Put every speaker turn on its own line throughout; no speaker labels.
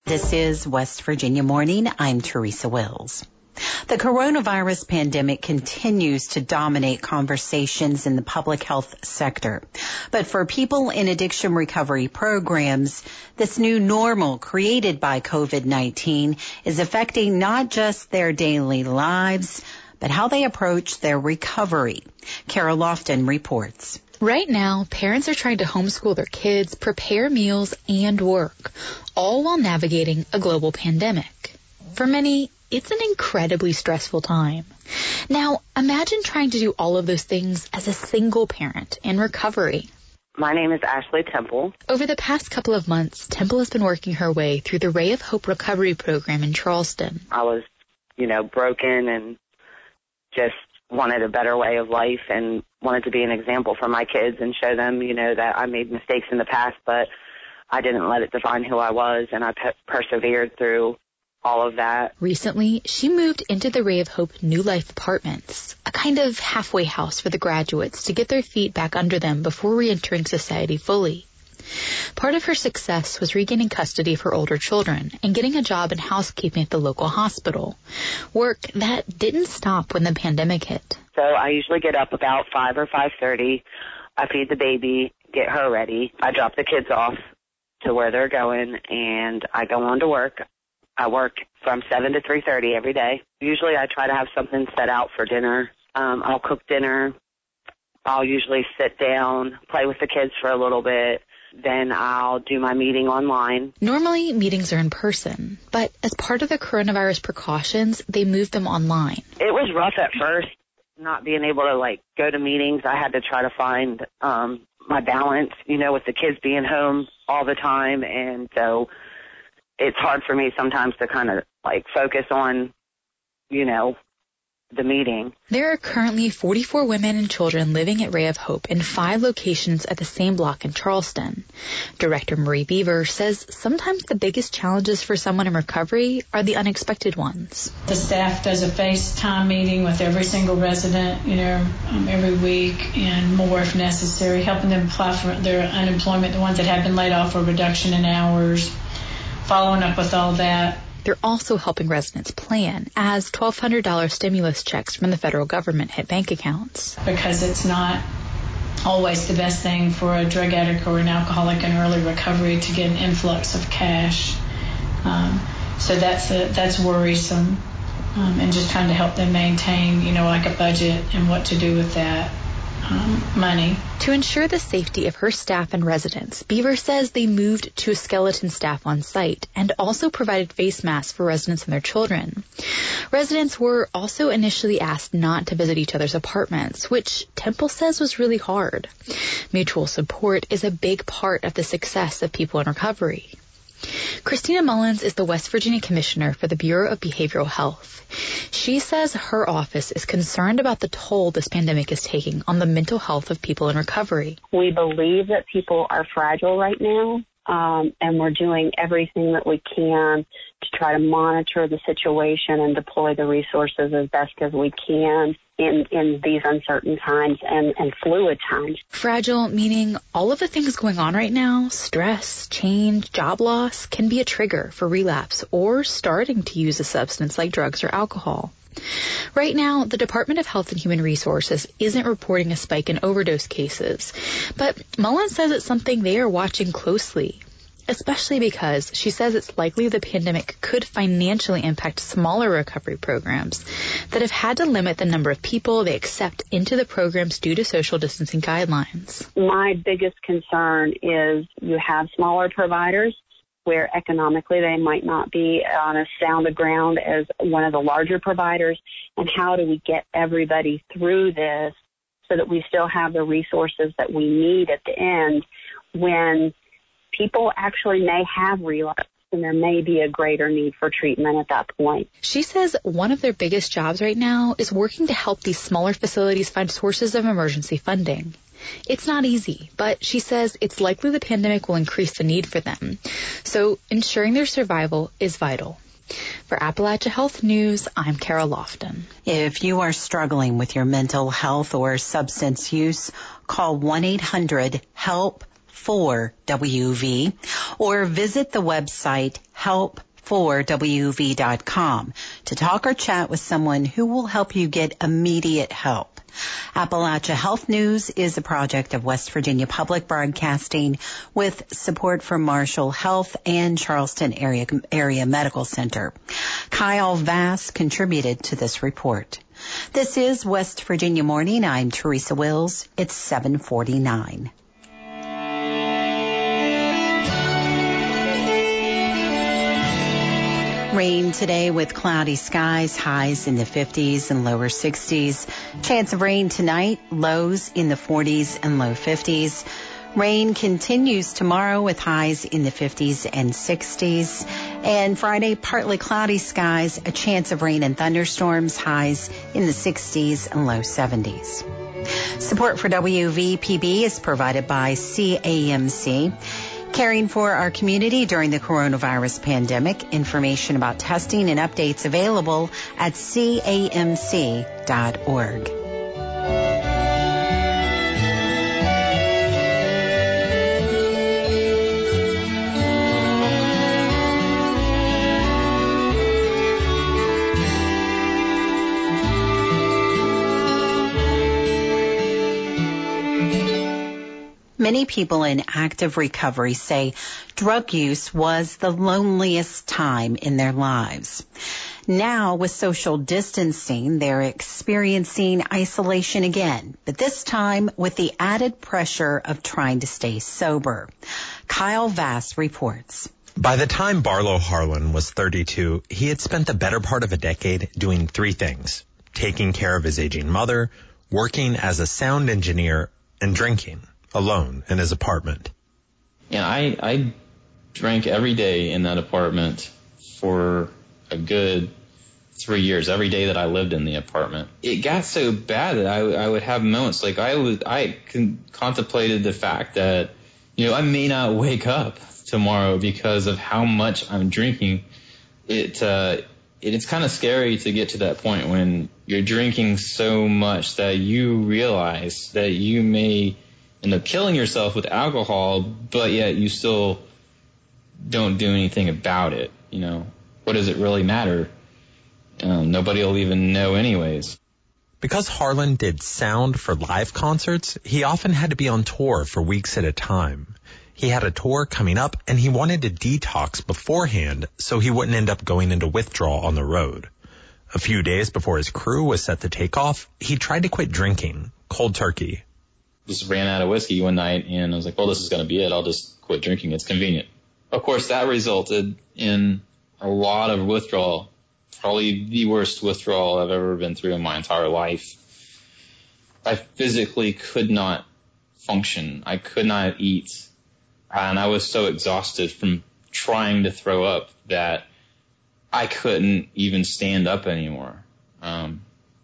This is West Virginia Morning. I'm Teresa Wills. The coronavirus pandemic continues to dominate conversations in the public health sector. But for people in addiction recovery programs, this new normal created by COVID-19 is affecting not just their daily lives, but how they approach their recovery. Kara Lofton reports.
Right now, parents are trying to homeschool their kids, prepare meals, and work, all while navigating a global pandemic. For many, it's an incredibly stressful time. Now, imagine trying to do all of those things as a single parent in recovery.
My name is Ashley Temple.
Over the past couple of months, Temple has been working her way through the Ray of Hope recovery program in Charleston.
I was, broken and just wanted a better way of life and wanted to be an example for my kids and show them, that I made mistakes in the past, but I didn't let it define who I was, and I persevered through all of that.
Recently, she moved into the Ray of Hope New Life Apartments, a kind of halfway house for the graduates to get their feet back under them before re-entering society fully. Part of her success was regaining custody of her older children and getting a job in housekeeping at the local hospital, work that didn't stop when the pandemic hit.
So I usually get up about 5 or 5:30. I feed the baby, get her ready. I drop the kids off to where they're going, and I go on to work. I work from 7 to 3:30 every day. Usually I try to have something set out for dinner. I'll cook dinner. I'll usually sit down, play with the kids for a little bit. Then I'll do my meeting online.
Normally, meetings are in person, but as part of the coronavirus precautions, they moved them online.
It was rough at first, not being able to, go to meetings. I had to try to find my balance, with the kids being home all the time. And so it's hard for me sometimes to kind of, focus on, the meeting.
There are currently 44 women and children living at Ray of Hope in 5 locations at the same block in Charleston. Director Marie Beaver says sometimes the biggest challenges for someone in recovery are the unexpected ones.
The staff does a FaceTime meeting with every single resident, every week and more if necessary, helping them apply for their unemployment, the ones that have been laid off or reduction in hours, following up with all that.
They're also helping residents plan as $1,200 stimulus checks from the federal government hit bank accounts.
Because it's not always the best thing for a drug addict or an alcoholic in early recovery to get an influx of cash. So that's worrisome. And just trying to help them maintain, a budget and what to do with that money.
To ensure the safety of her staff and residents, Beaver says they moved to a skeleton staff on site and also provided face masks for residents and their children. Residents were also initially asked not to visit each other's apartments, which Temple says was really hard. Mutual support is a big part of the success of people in recovery. Christina Mullins is the West Virginia Commissioner for the Bureau of Behavioral Health. She says her office is concerned about the toll this pandemic is taking on the mental health of people in recovery.
We believe that people are fragile right now, and we're doing everything that we can to try to monitor the situation and deploy the resources as best as we can in these uncertain times and fluid times.
Fragile meaning all of the things going on right now, stress, change, job loss, can be a trigger for relapse or starting to use a substance like drugs or alcohol. Right now, the Department of Health and Human Resources isn't reporting a spike in overdose cases, but Mullins says it's something they are watching closely, especially because she says it's likely the pandemic could financially impact smaller recovery programs that have had to limit the number of people they accept into the programs due to social distancing guidelines.
My biggest concern is you have smaller providers where economically they might not be on as sound a ground as one of the larger providers, and how do we get everybody through this so that we still have the resources that we need at the end when people actually may have relapse and there may be a greater need for treatment at that point.
She says one of their biggest jobs right now is working to help these smaller facilities find sources of emergency funding. It's not easy, but she says it's likely the pandemic will increase the need for them. So ensuring their survival is vital. For Appalachia Health News, I'm Kara Lofton.
If you are struggling with your mental health or substance use, call 1-800-HELP help4wv or visit the website help4wv.com to talk or chat with someone who will help you get immediate help. Appalachia Health News is a project of West Virginia Public Broadcasting with support from Marshall Health and Charleston Area Medical Center. Kyle Vass contributed to this report. This is West Virginia Morning. I'm Teresa Wills. It's 7:49. Rain today with cloudy skies, highs in the 50s and lower 60s. Chance of rain tonight, lows in the 40s and low 50s. Rain continues tomorrow with highs in the 50s and 60s. And Friday, partly cloudy skies, a chance of rain and thunderstorms, highs in the 60s and low 70s. Support for WVPB is provided by CAMC. Caring for our community during the coronavirus pandemic. Information about testing and updates available at camc.org. Many people in active recovery say drug use was the loneliest time in their lives. Now, with social distancing, they're experiencing isolation again, but this time with the added pressure of trying to stay sober. Kyle Vass reports.
By the time Barlow Harlan was 32, he had spent the better part of a decade doing three things: taking care of his aging mother, working as a sound engineer, and drinking alone in his apartment.
And I drank every day in that apartment for a good 3 years, every day that I lived in the apartment. It got so bad that I would have moments like I contemplated the fact that, I may not wake up tomorrow because of how much I'm drinking. It's kind of scary to get to that point when you're drinking so much that you realize that you may end up killing yourself with alcohol, but yet you still don't do anything about it. What does it really matter? Nobody will even know anyways.
Because Harlan did sound for live concerts, he often had to be on tour for weeks at a time. He had a tour coming up and he wanted to detox beforehand so he wouldn't end up going into withdrawal on the road. A few days before his crew was set to take off, he tried to quit drinking, cold turkey.
Just ran out of whiskey one night and I was like, well, this is going to be it. I'll just quit drinking. It's convenient. Of course, that resulted in a lot of withdrawal, probably the worst withdrawal I've ever been through in my entire life. I physically could not function. I could not eat. And I was so exhausted from trying to throw up that I couldn't even stand up anymore. And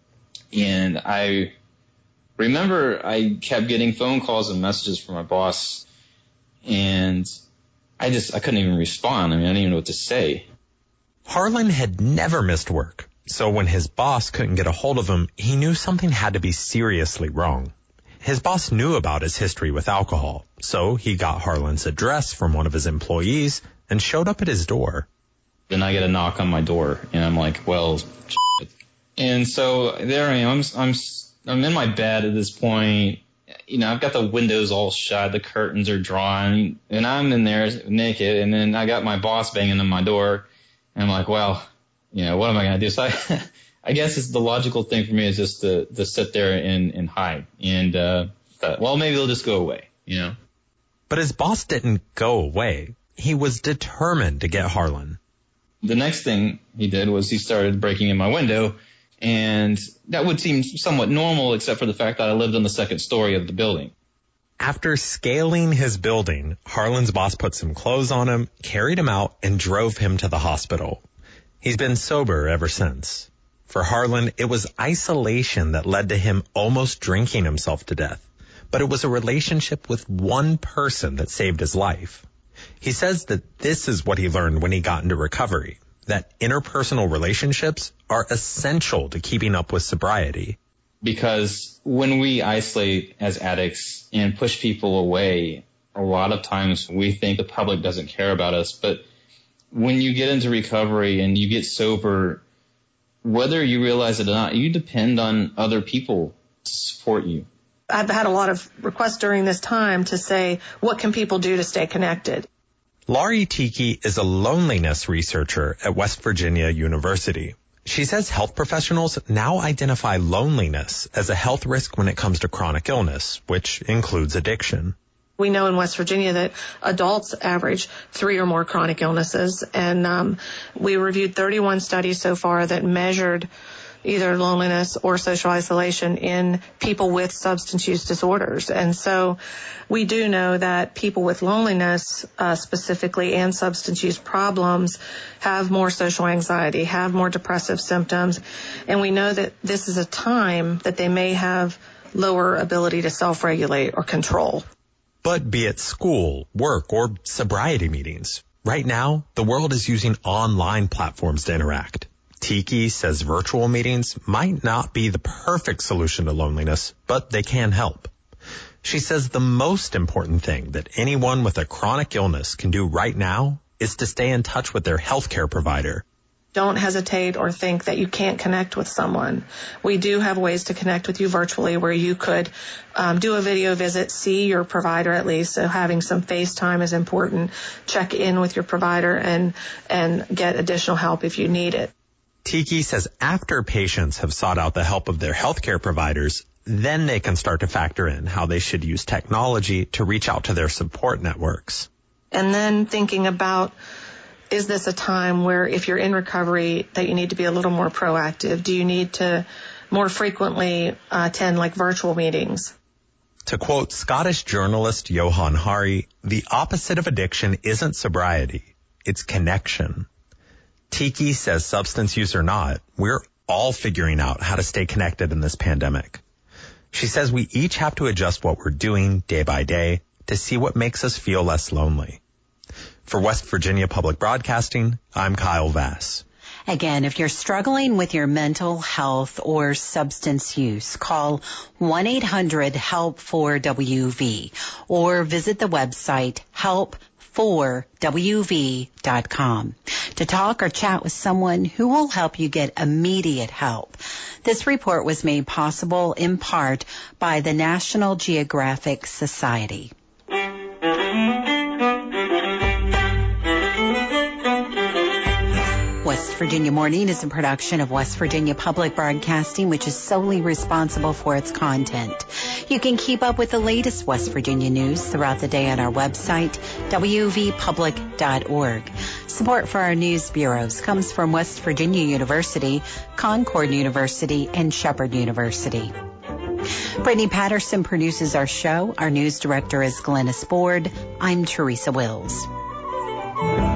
I remember I kept getting phone calls and messages from my boss, and I couldn't even respond. I didn't even know what to say.
Harlan had never missed work, so when his boss couldn't get a hold of him, he knew something had to be seriously wrong. His boss knew about his history with alcohol, so he got Harlan's address from one of his employees and showed up at his door.
Then I get a knock on my door, and I'm like, well, shit. And so there I am. I'm in my bed at this point. I've got the windows all shut, the curtains are drawn, and I'm in there naked, and then I got my boss banging on my door, and I'm like, well, what am I going to do? So I guess it's the logical thing for me is just to sit there and hide, and maybe they'll just go away,
But his boss didn't go away. He was determined to get Harlan.
The next thing he did was he started breaking in my window. And that would seem somewhat normal, except for the fact that I lived on the second story of the building.
After scaling his building, Harlan's boss put some clothes on him, carried him out, and drove him to the hospital. He's been sober ever since. For Harlan, it was isolation that led to him almost drinking himself to death. But it was a relationship with one person that saved his life. He says that this is what he learned when he got into recovery, that interpersonal relationships are essential to keeping up with sobriety.
Because when we isolate as addicts and push people away, a lot of times we think the public doesn't care about us, but when you get into recovery and you get sober, whether you realize it or not, you depend on other people to support you.
I've had a lot of requests during this time to say, what can people do to stay connected?
Laurie Tiki is a loneliness researcher at West Virginia University. She says health professionals now identify loneliness as a health risk when it comes to chronic illness, which includes addiction.
We know in West Virginia that adults average 3 or more chronic illnesses, and we reviewed 31 studies so far that measured either loneliness or social isolation in people with substance use disorders. And so we do know that people with loneliness specifically and substance use problems have more social anxiety, have more depressive symptoms, and we know that this is a time that they may have lower ability to self-regulate or control.
But be it school, work, or sobriety meetings, right now the world is using online platforms to interact. Tiki says virtual meetings might not be the perfect solution to loneliness, but they can help. She says the most important thing that anyone with a chronic illness can do right now is to stay in touch with their healthcare provider.
Don't hesitate or think that you can't connect with someone. We do have ways to connect with you virtually where you could do a video visit, see your provider at least. So having some FaceTime is important. Check in with your provider and get additional help if you need it.
Tiki says after patients have sought out the help of their healthcare providers, then they can start to factor in how they should use technology to reach out to their support networks.
And then thinking about, is this a time where if you're in recovery that you need to be a little more proactive? Do you need to more frequently attend like virtual meetings?
To quote Scottish journalist Johan Hari, the opposite of addiction isn't sobriety, it's connection. Tiki says substance use or not, we're all figuring out how to stay connected in this pandemic. She says we each have to adjust what we're doing day by day to see what makes us feel less lonely. For West Virginia Public Broadcasting, I'm Kyle Vass.
Again, if you're struggling with your mental health or substance use, call 1-800-HELP-4WV or visit the website help4wv.com to talk or chat with someone who will help you get immediate help. This report was made possible in part by the National Geographic Society. West Virginia Morning is a production of West Virginia Public Broadcasting, which is solely responsible for its content. You can keep up with the latest West Virginia news throughout the day on our website, wvpublic.org. Support for our news bureaus comes from West Virginia University, Concord University, and Shepherd University. Brittany Patterson produces our show. Our news director is Glennis Board. I'm Teresa Wills.